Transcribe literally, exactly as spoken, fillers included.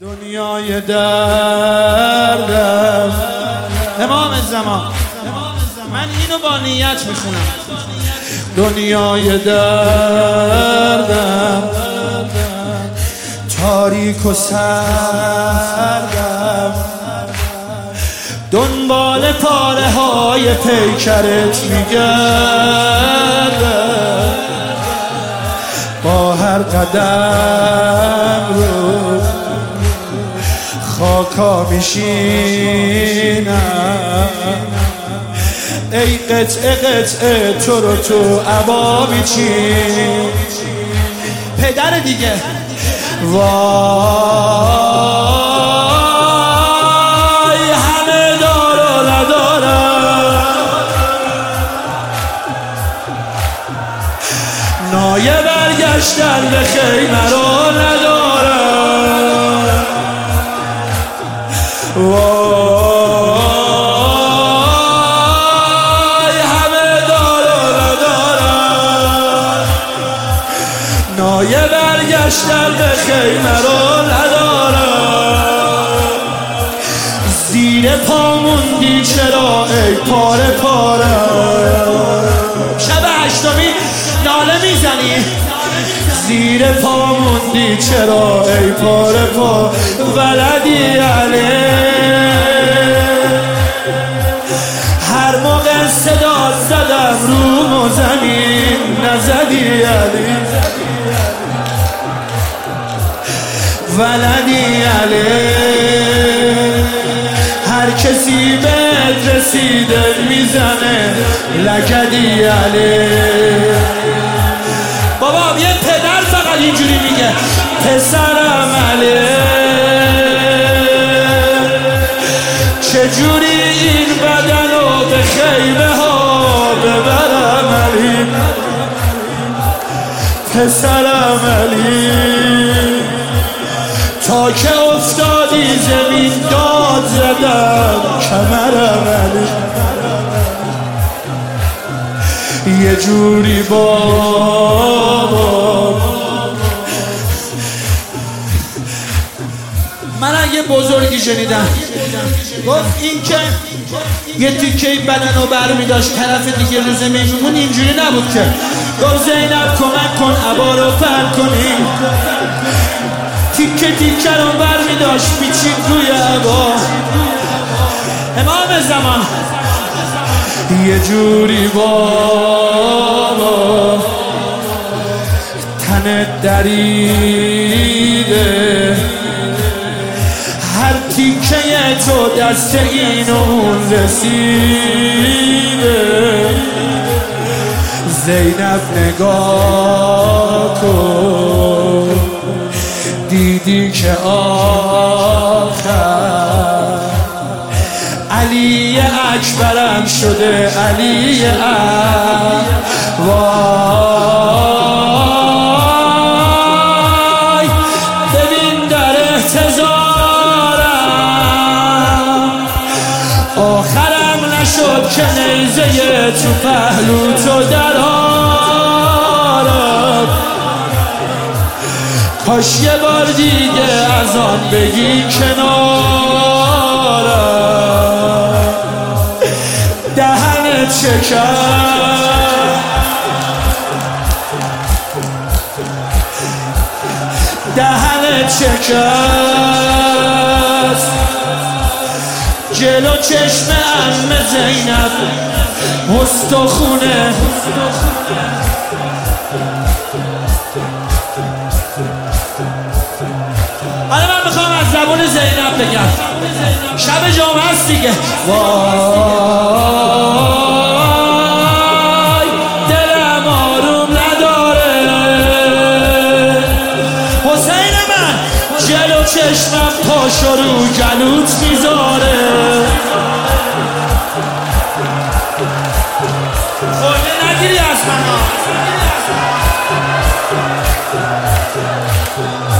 دنیای دردم امام زمان، من اینو با نیت میخونم. دنیای دردم تاریک و سردم، دنبال پاره های پیکرت میگردم، با هر قدم رو خاکا میشینم. ای قطعه قطعه تو رو تو عبا میچین. پدر دیگه وای همه دار و ندارم، نایه برگشتن به خیمه رو ندارم. وای همه دار و ندارم، نایه برگشتن به خیمه رو ندارم. زیر پا موندی چرا ای پاره پاره، شب هشتمی ناله میزنی. زیر پا موندی چرا ای پاره پا، ولدی علی هر موقع صدا زدم رو و زمین نزدی علی، ولدی علی هر کسی بهت رسیده میزنه لکدی علی. بابا یه پدر فقط اینجوری میگه پسرم علی، چجوری این بدن رو به خیمه ها ببرم علی، پسرم علی تا که افتادی زمین داد زدم کمرم علی. یه جوری بابا من اگه بزرگی شنیدم گفت این که یه تیکه بدن رو برمی داشت طرف دیگه رو زمین میمون، اینجوری نبود که گفت زینب کمک کن عبا رو پر کنی، تیکه تیکه رو برمی داشت پیچید روی عبا. امام زمان یه جوری بابا تنت دریده، هر تیکه تو دست این و اون رسیده. زینب نگاه کن دیدی که آخر علی اکبرم شده علی اکبر. وای ببین در احتضارم آخرم نشد که نیزه تو پهلو تو درارم. کاش یه بار دیگه از آن بگی کنارم. دهنت شکست، دهنت شکست، جلو چشم عم زینب استخونه. حالا من میخوام از زبون زینب بگم، شب جمعه است دیگه. وای دلم آروم نداره، حسین من جلو چشمم پاشو رو گلوت میذاره. خورده نگیری از من ها.